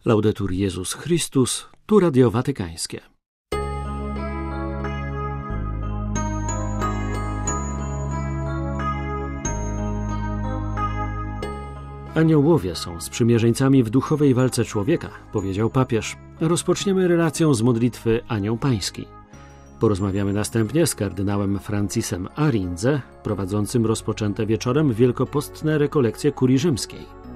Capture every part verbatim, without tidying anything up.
Laudetur Jezus Chrystus, tu Radio Watykańskie. Aniołowie są sprzymierzeńcami w duchowej walce człowieka, powiedział papież. Rozpoczniemy relacją z modlitwy Anioł Pański. Porozmawiamy następnie z kardynałem Francisem Arinze, prowadzącym rozpoczęte wieczorem wielkopostne rekolekcje kurii rzymskiej.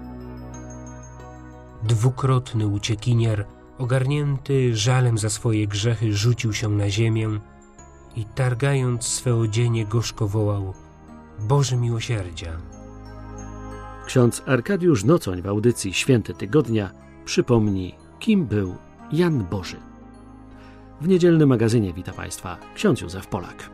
Dwukrotny uciekinier, ogarnięty żalem za swoje grzechy, rzucił się na ziemię i targając swe odzienie gorzko wołał: Boże miłosierdzia! Ksiądz Arkadiusz Nocoń w audycji Święty Tygodnia przypomni, kim był Jan Boży. W niedzielnym magazynie wita Państwa ksiądz Józef Polak.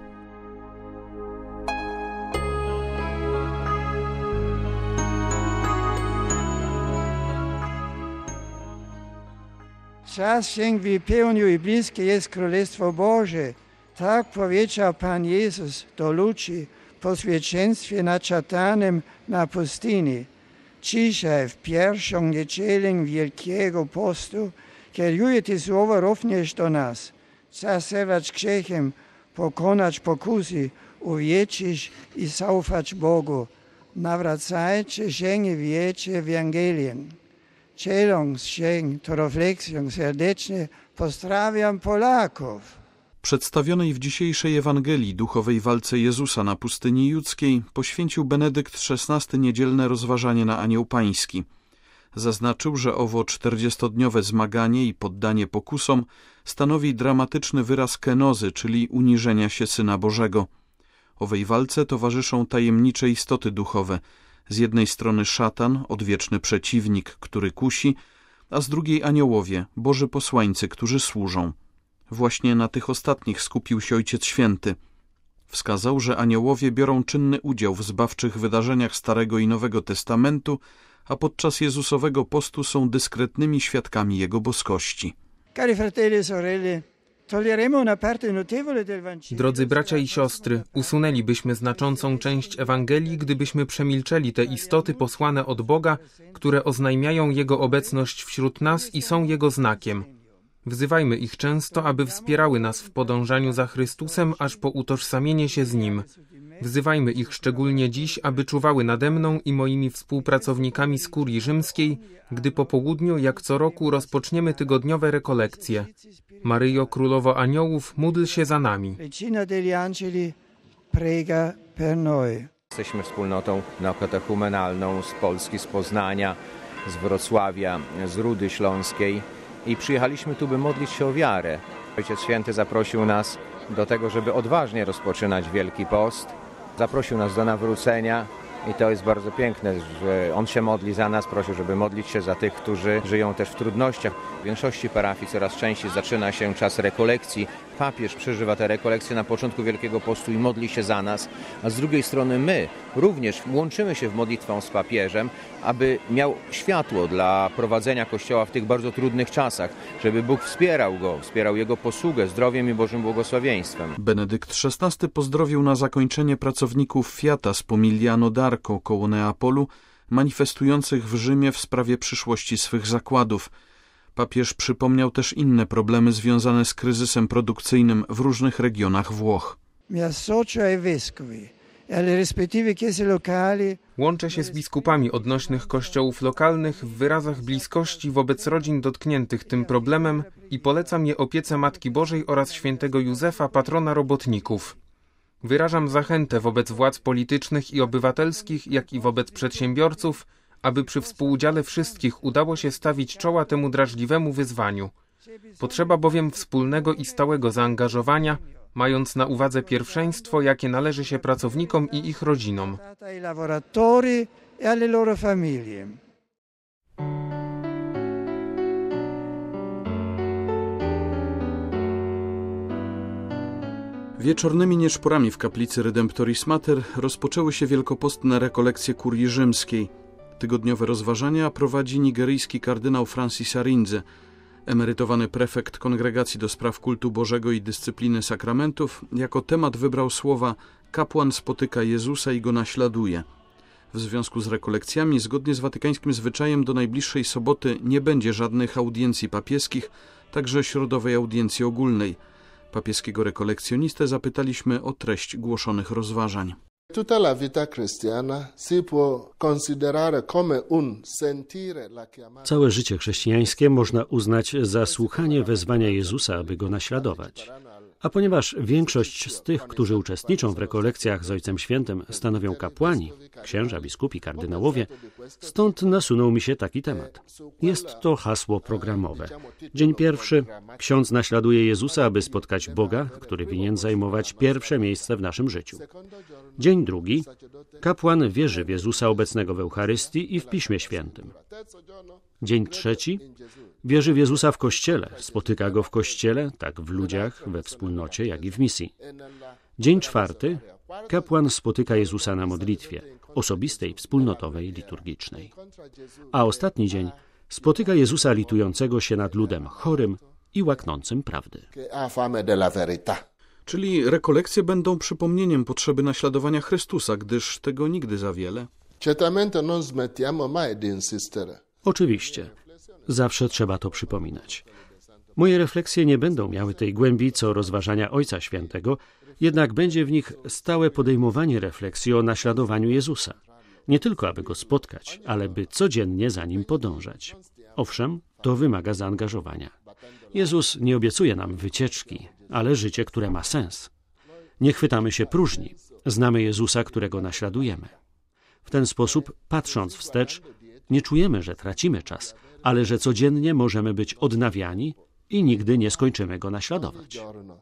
Czas sięgnie pełnił i bliskie jest Królestwo Boże. Tak powiedział Pan Jezus do ludzi po świadectwie naczatanym na pustyni. Dzisiaj w pierwszą niedzielę Wielkiego Postu kieruje te słowa również do nas. Czas zerwać grzechem, pokonać pokusy, uwierzyć i zaufać Bogu. Nawracajcie się i wierzcie w Ewangelię. Dzieląc się tą refleksją serdecznie pozdrawiam Polaków. Przedstawionej w dzisiejszej Ewangelii duchowej walce Jezusa na pustyni judzkiej poświęcił Benedykt szesnasty niedzielne rozważanie na Anioł Pański. Zaznaczył, że owo czterdziestodniowe zmaganie i poddanie pokusom stanowi dramatyczny wyraz kenozy, czyli uniżenia się Syna Bożego. Owej walce towarzyszą tajemnicze istoty duchowe. Z jednej strony szatan, odwieczny przeciwnik, który kusi, a z drugiej aniołowie, Boży posłańcy, którzy służą. Właśnie na tych ostatnich skupił się Ojciec Święty. Wskazał, że aniołowie biorą czynny udział w zbawczych wydarzeniach Starego i Nowego Testamentu, a podczas Jezusowego postu są dyskretnymi świadkami Jego boskości. Cari fratelli e sorelle, toglieremo una parte notevole del Vangelo. Drodzy bracia i siostry, usunęlibyśmy znaczącą część Ewangelii, gdybyśmy przemilczeli te istoty posłane od Boga, które oznajmiają Jego obecność wśród nas i są Jego znakiem. Wzywajmy ich często, aby wspierały nas w podążaniu za Chrystusem, aż po utożsamienie się z Nim. Wzywajmy ich szczególnie dziś, aby czuwały nade mną i moimi współpracownikami z kurii rzymskiej, gdy po południu, jak co roku, rozpoczniemy tygodniowe rekolekcje. Maryjo, Królowo Aniołów, módl się za nami. Jesteśmy wspólnotą naukotechumenalną z Polski, z Poznania, z Wrocławia, z Rudy Śląskiej i przyjechaliśmy tu, by modlić się o wiarę. Ojciec Święty zaprosił nas do tego, żeby odważnie rozpoczynać Wielki Post. Zaprosił nas do nawrócenia i to jest bardzo piękne, że On się modli za nas, prosił, żeby modlić się za tych, którzy żyją też w trudnościach. W większości parafii coraz częściej zaczyna się czas rekolekcji. Papież przeżywa te rekolekcje na początku Wielkiego Postu i modli się za nas, a z drugiej strony my również łączymy się w modlitwę z papieżem, aby miał światło dla prowadzenia Kościoła w tych bardzo trudnych czasach, żeby Bóg wspierał go, wspierał jego posługę zdrowiem i Bożym błogosławieństwem. Benedykt szesnasty pozdrowił na zakończenie pracowników Fiata z Pomigliano d'Arco koło Neapolu, manifestujących w Rzymie w sprawie przyszłości swych zakładów. Papież przypomniał też inne problemy związane z kryzysem produkcyjnym w różnych regionach Włoch. Łączę się z biskupami odnośnych kościołów lokalnych w wyrazach bliskości wobec rodzin dotkniętych tym problemem i polecam je opiece Matki Bożej oraz świętego Józefa, patrona robotników. Wyrażam zachętę wobec władz politycznych i obywatelskich, jak i wobec przedsiębiorców, aby przy współudziale wszystkich udało się stawić czoła temu drażliwemu wyzwaniu. Potrzeba bowiem wspólnego i stałego zaangażowania, mając na uwadze pierwszeństwo, jakie należy się pracownikom i ich rodzinom. Wieczornymi nieszporami w kaplicy Redemptoris Mater rozpoczęły się wielkopostne rekolekcje kurii rzymskiej. Tygodniowe rozważania prowadzi nigeryjski kardynał Francis Arinze. Emerytowany prefekt Kongregacji do Spraw Kultu Bożego i Dyscypliny Sakramentów jako temat wybrał słowa: kapłan spotyka Jezusa i go naśladuje. W związku z rekolekcjami, zgodnie z watykańskim zwyczajem, do najbliższej soboty nie będzie żadnych audiencji papieskich, także środowej audiencji ogólnej. Papieskiego rekolekcjonistę zapytaliśmy o treść głoszonych rozważań. Tutta la vita cristiana si può considerare come un sentire la chiamata. Całe życie chrześcijańskie można uznać za słuchanie wezwania Jezusa, aby go naśladować. A ponieważ większość z tych, którzy uczestniczą w rekolekcjach z Ojcem Świętym, stanowią kapłani, księża, biskupi, kardynałowie, stąd nasunął mi się taki temat. Jest to hasło programowe. Dzień pierwszy. Ksiądz naśladuje Jezusa, aby spotkać Boga, który winien zajmować pierwsze miejsce w naszym życiu. Dzień drugi. Kapłan wierzy w Jezusa obecnego w Eucharystii i w Piśmie Świętym. Dzień trzeci. Wierzy w Jezusa w Kościele, spotyka Go w Kościele, tak w ludziach, we wspólnocie, jak i w misji. Dzień czwarty. Kapłan spotyka Jezusa na modlitwie, osobistej, wspólnotowej, liturgicznej. A ostatni dzień spotyka Jezusa litującego się nad ludem chorym i łaknącym prawdy. Czyli rekolekcje będą przypomnieniem potrzeby naśladowania Chrystusa, gdyż tego nigdy za wiele. Oczywiście. Zawsze trzeba to przypominać. Moje refleksje nie będą miały tej głębi, co rozważania Ojca Świętego, jednak będzie w nich stałe podejmowanie refleksji o naśladowaniu Jezusa. Nie tylko, aby Go spotkać, ale by codziennie za Nim podążać. Owszem, to wymaga zaangażowania. Jezus nie obiecuje nam wycieczki, ale życie, które ma sens. Nie chwytamy się próżni. Znamy Jezusa, którego naśladujemy. W ten sposób, patrząc wstecz, nie czujemy, że tracimy czas, ale że codziennie możemy być odnawiani i nigdy nie skończymy Go naśladować.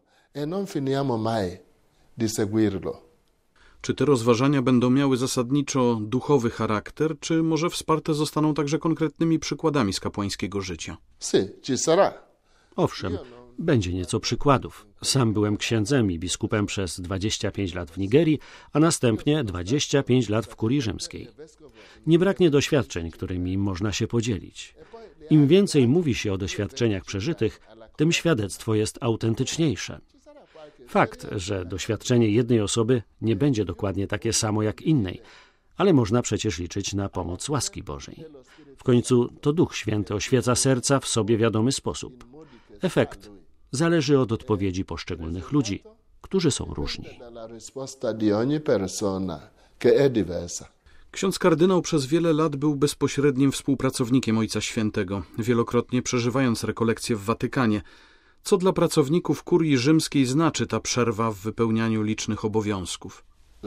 Czy te rozważania będą miały zasadniczo duchowy charakter, czy może wsparte zostaną także konkretnymi przykładami z kapłańskiego życia? Owszem, będzie nieco przykładów. Sam byłem księdzem i biskupem przez dwadzieścia pięć lat w Nigerii, a następnie dwadzieścia pięć lat w kurii rzymskiej. Nie braknie doświadczeń, którymi można się podzielić. Im więcej mówi się o doświadczeniach przeżytych, tym świadectwo jest autentyczniejsze. Fakt, że doświadczenie jednej osoby nie będzie dokładnie takie samo jak innej, ale można przecież liczyć na pomoc łaski Bożej. W końcu to Duch Święty oświeca serca w sobie wiadomy sposób. Efekt zależy od odpowiedzi poszczególnych ludzi, którzy są różni. Ksiądz kardynał przez wiele lat był bezpośrednim współpracownikiem Ojca Świętego, wielokrotnie przeżywając rekolekcje w Watykanie. Co dla pracowników kurii rzymskiej znaczy ta przerwa w wypełnianiu licznych obowiązków?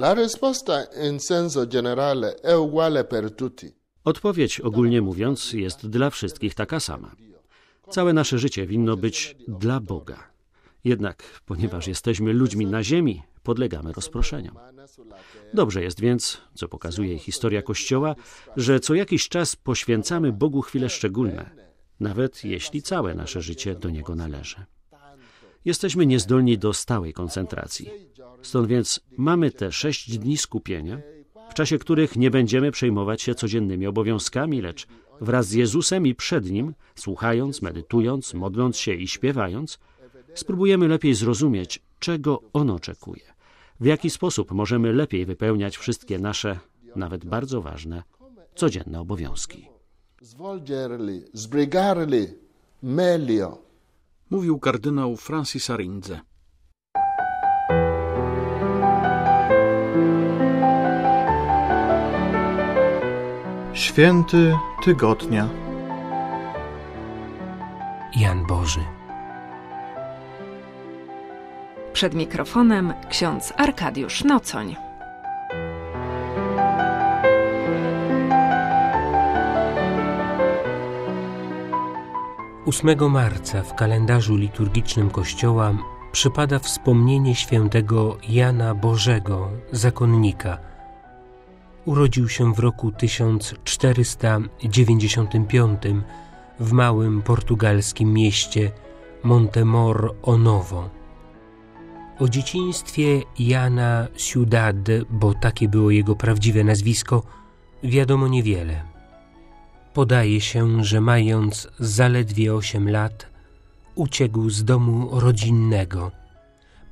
Odpowiedź, ogólnie mówiąc, jest dla wszystkich taka sama. Całe nasze życie winno być dla Boga. Jednak, ponieważ jesteśmy ludźmi na ziemi, podlegamy rozproszeniom. Dobrze jest więc, co pokazuje historia Kościoła, że co jakiś czas poświęcamy Bogu chwile szczególne, nawet jeśli całe nasze życie do Niego należy. Jesteśmy niezdolni do stałej koncentracji. Stąd więc mamy te sześć dni skupienia, w czasie których nie będziemy przejmować się codziennymi obowiązkami, lecz wraz z Jezusem i przed Nim, słuchając, medytując, modląc się i śpiewając, spróbujemy lepiej zrozumieć, czego On oczekuje, w jaki sposób możemy lepiej wypełniać wszystkie nasze, nawet bardzo ważne, codzienne obowiązki. Mówił kardynał Francis Arinze. Święty tygodnia. Jan Boży. Przed mikrofonem ksiądz Arkadiusz Nocoń. ósmego marca w kalendarzu liturgicznym Kościoła przypada wspomnienie świętego Jana Bożego, zakonnika. Urodził się w roku tysiąc czterysta dziewięćdziesiątym piątym w małym portugalskim mieście Montemor o Novo. O dzieciństwie Jana Ciudad, bo takie było jego prawdziwe nazwisko, wiadomo niewiele. Podaje się, że mając zaledwie osiem lat, uciekł z domu rodzinnego,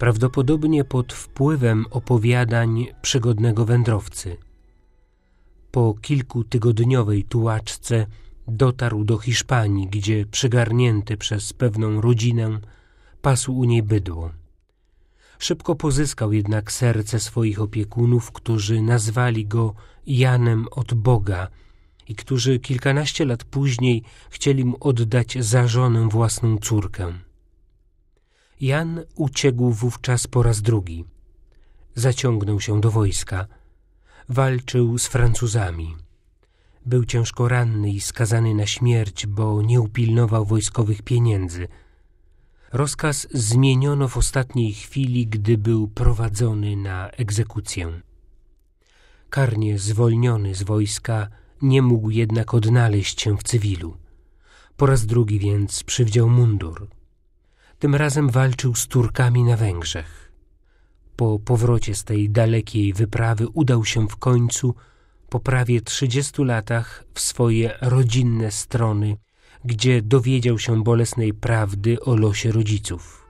prawdopodobnie pod wpływem opowiadań przygodnego wędrowcy. Po kilkutygodniowej tułaczce dotarł do Hiszpanii, gdzie przygarnięty przez pewną rodzinę pasł u niej bydło. Szybko pozyskał jednak serce swoich opiekunów, którzy nazwali go Janem od Boga i którzy kilkanaście lat później chcieli mu oddać za żonę własną córkę. Jan uciekł wówczas po raz drugi. Zaciągnął się do wojska. Walczył z Francuzami. Był ciężko ranny i skazany na śmierć, bo nie upilnował wojskowych pieniędzy. Rozkaz zmieniono w ostatniej chwili, gdy był prowadzony na egzekucję. Karnie zwolniony z wojska, nie mógł jednak odnaleźć się w cywilu. Po raz drugi więc przywdział mundur. Tym razem walczył z Turkami na Węgrzech. Po powrocie z tej dalekiej wyprawy udał się w końcu po prawie trzydziestu latach w swoje rodzinne strony, gdzie dowiedział się bolesnej prawdy o losie rodziców.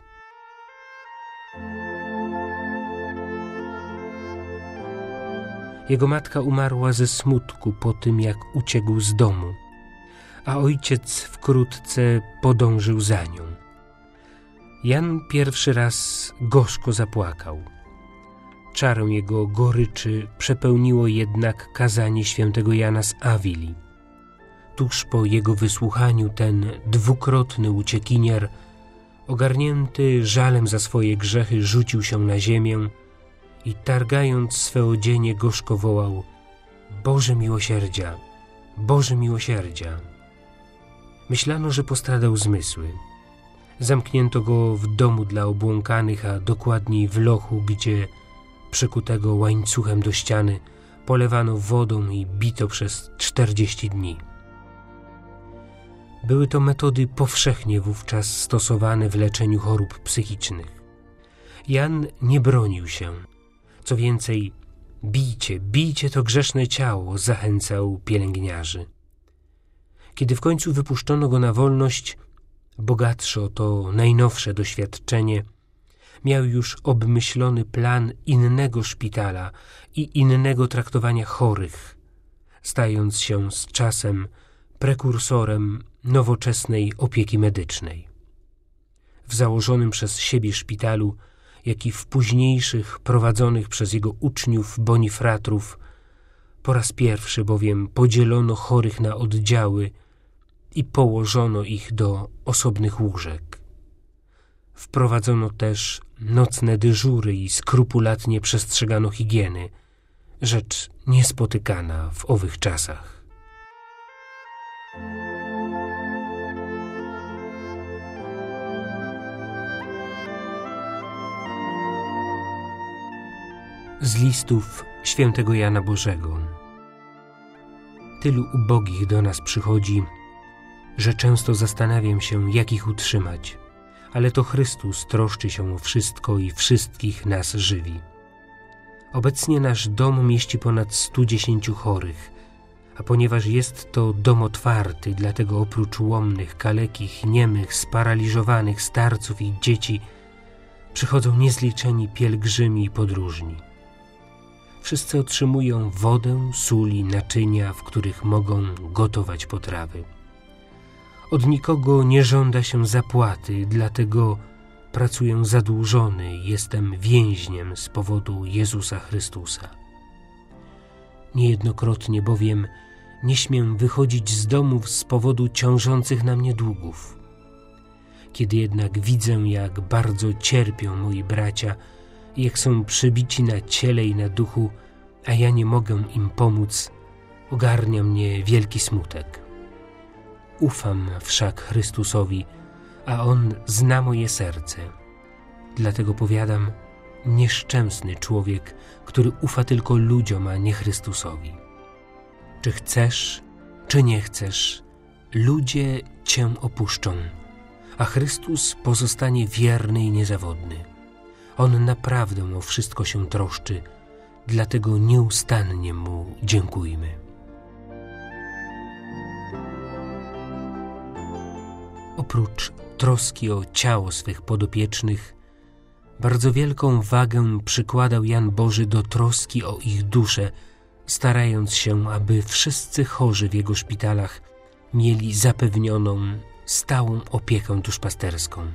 Jego matka umarła ze smutku po tym, jak uciekł z domu, a ojciec wkrótce podążył za nią. Jan pierwszy raz gorzko zapłakał. Czarę jego goryczy przepełniło jednak kazanie świętego Jana z Awili. Tuż po jego wysłuchaniu ten dwukrotny uciekinier, ogarnięty żalem za swoje grzechy, rzucił się na ziemię i targając swe odzienie gorzko wołał: Boże miłosierdzia, Boże miłosierdzia. Myślano, że postradał zmysły. Zamknięto go w domu dla obłąkanych, a dokładniej w lochu, gdzie przykutego łańcuchem do ściany polewano wodą i bito przez czterdzieści dni. Były to metody powszechnie wówczas stosowane w leczeniu chorób psychicznych. Jan nie bronił się. Co więcej, bijcie, bijcie to grzeszne ciało, zachęcał pielęgniarzy. Kiedy w końcu wypuszczono go na wolność, bogatszy o to najnowsze doświadczenie, miał już obmyślony plan innego szpitala i innego traktowania chorych, stając się z czasem prekursorem nowoczesnej opieki medycznej. W założonym przez siebie szpitalu, jak i w późniejszych prowadzonych przez jego uczniów bonifratrów, po raz pierwszy bowiem podzielono chorych na oddziały i położono ich do osobnych łóżek. Wprowadzono też nocne dyżury i skrupulatnie przestrzegano higieny, rzecz niespotykana w owych czasach. Z listów świętego Jana Bożego. Tylu ubogich do nas przychodzi, że często zastanawiam się, jak ich utrzymać, ale to Chrystus troszczy się o wszystko i wszystkich nas żywi. Obecnie nasz dom mieści ponad stu dziesięciu chorych, a ponieważ jest to dom otwarty, dlatego oprócz łomnych, kalekich, niemych, sparaliżowanych, starców i dzieci przychodzą niezliczeni pielgrzymi i podróżni. Wszyscy otrzymują wodę, sól i naczynia, w których mogą gotować potrawy. Od nikogo nie żąda się zapłaty, dlatego pracuję zadłużony i jestem więźniem z powodu Jezusa Chrystusa. Niejednokrotnie bowiem nie śmiem wychodzić z domów z powodu ciążących na mnie długów. Kiedy jednak widzę, jak bardzo cierpią moi bracia i jak są przybici na ciele i na duchu, a ja nie mogę im pomóc, ogarnia mnie wielki smutek. Ufam wszak Chrystusowi, a On zna moje serce. Dlatego powiadam, nieszczęsny człowiek, który ufa tylko ludziom, a nie Chrystusowi. Czy chcesz, czy nie chcesz, ludzie Cię opuszczą, a Chrystus pozostanie wierny i niezawodny. On naprawdę o wszystko się troszczy, dlatego nieustannie Mu dziękujmy. Oprócz troski o ciało swych podopiecznych, bardzo wielką wagę przykładał Jan Boży do troski o ich duszę, starając się, aby wszyscy chorzy w jego szpitalach mieli zapewnioną stałą opiekę duszpasterską.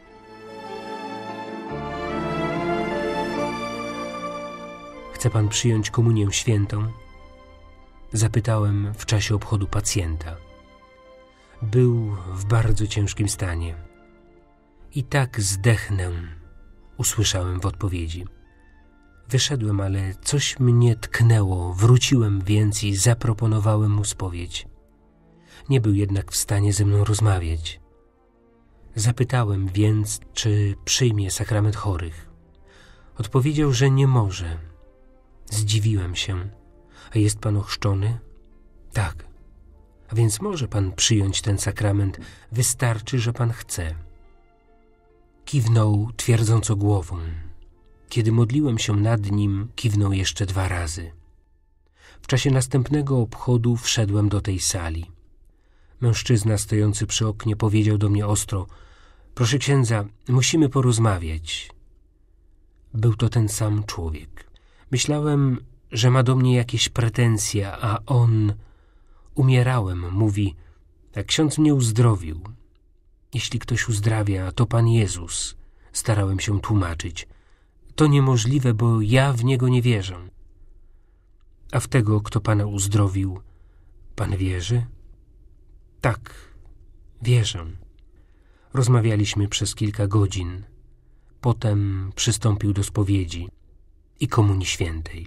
Chce pan przyjąć komunię świętą? Zapytałem w czasie obchodu pacjenta. Był w bardzo ciężkim stanie. I tak zdechnę, usłyszałem w odpowiedzi. Wyszedłem, ale coś mnie tknęło, wróciłem więc i zaproponowałem mu spowiedź. Nie był jednak w stanie ze mną rozmawiać. Zapytałem więc, czy przyjmie sakrament chorych. Odpowiedział, że nie może. Zdziwiłem się. A jest pan ochrzczony? Tak. A więc może pan przyjąć ten sakrament, wystarczy, że pan chce. Kiwnął twierdząco głową. Kiedy modliłem się nad nim, kiwnął jeszcze dwa razy. W czasie następnego obchodu wszedłem do tej sali. Mężczyzna stojący przy oknie powiedział do mnie ostro: proszę księdza, musimy porozmawiać. Był to ten sam człowiek. Myślałem, że ma do mnie jakieś pretensje, a on... Umierałem, mówi, a ksiądz mnie uzdrowił. Jeśli ktoś uzdrawia, to Pan Jezus. Starałem się tłumaczyć. To niemożliwe, bo ja w Niego nie wierzę. A w tego, kto Pana uzdrowił, Pan wierzy? Tak, wierzę. Rozmawialiśmy przez kilka godzin. Potem przystąpił do spowiedzi i komunii świętej.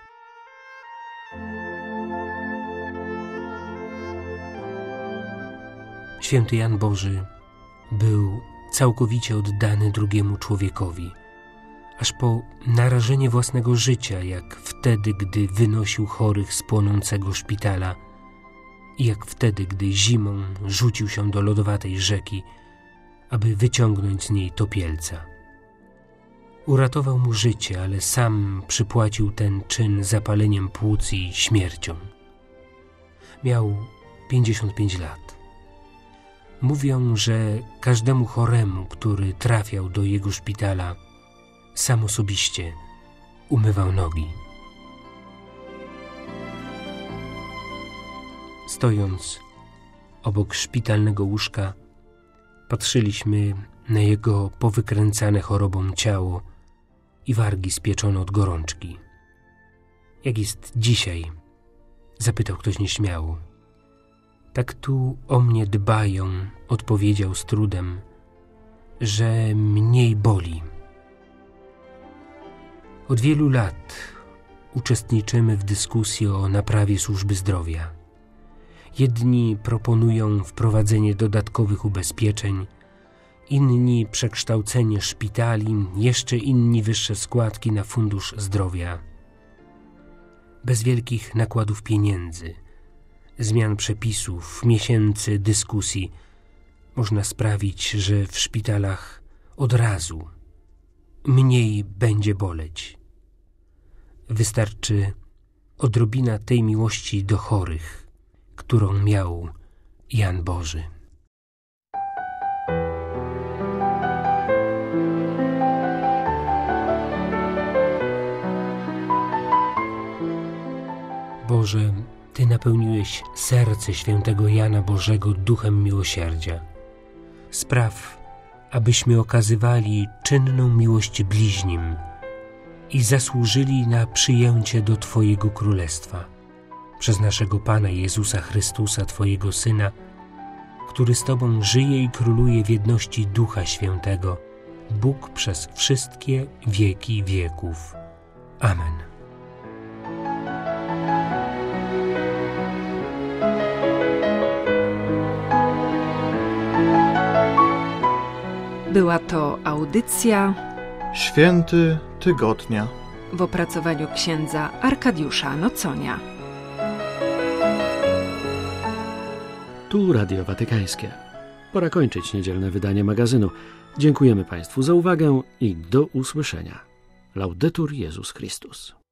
Święty Jan Boży był całkowicie oddany drugiemu człowiekowi, aż po narażenie własnego życia, jak wtedy, gdy wynosił chorych z płonącego szpitala i jak wtedy, gdy zimą rzucił się do lodowatej rzeki, aby wyciągnąć z niej topielca. Uratował mu życie, ale sam przypłacił ten czyn zapaleniem płuc i śmiercią. Miał pięćdziesiąt pięć lat. Mówią, że każdemu choremu, który trafiał do jego szpitala, sam osobiście umywał nogi. Stojąc obok szpitalnego łóżka, patrzyliśmy na jego powykręcane chorobą ciało i wargi spieczone od gorączki. Jak jest dzisiaj? Zapytał ktoś nieśmiało. Tak tu o mnie dbają, odpowiedział z trudem, że mniej boli. Od wielu lat uczestniczymy w dyskusji o naprawie służby zdrowia. Jedni proponują wprowadzenie dodatkowych ubezpieczeń, inni przekształcenie szpitali, jeszcze inni wyższe składki na fundusz zdrowia. Bez wielkich nakładów pieniędzy, zmian przepisów, miesięcy dyskusji można sprawić, że w szpitalach od razu mniej będzie boleć. Wystarczy odrobina tej miłości do chorych, którą miał Jan Boży. Boże, Ty napełniłeś serce świętego Jana Bożego duchem miłosierdzia. Spraw, abyśmy okazywali czynną miłość bliźnim i zasłużyli na przyjęcie do Twojego Królestwa przez naszego Pana Jezusa Chrystusa, Twojego Syna, który z Tobą żyje i króluje w jedności Ducha Świętego, Bóg przez wszystkie wieki wieków. Amen. Była to audycja Święty Tygodnia w opracowaniu księdza Arkadiusza Noconia. Tu Radio Watykańskie. Pora kończyć niedzielne wydanie magazynu. Dziękujemy Państwu za uwagę i do usłyszenia. Laudetur Jezus Chrystus.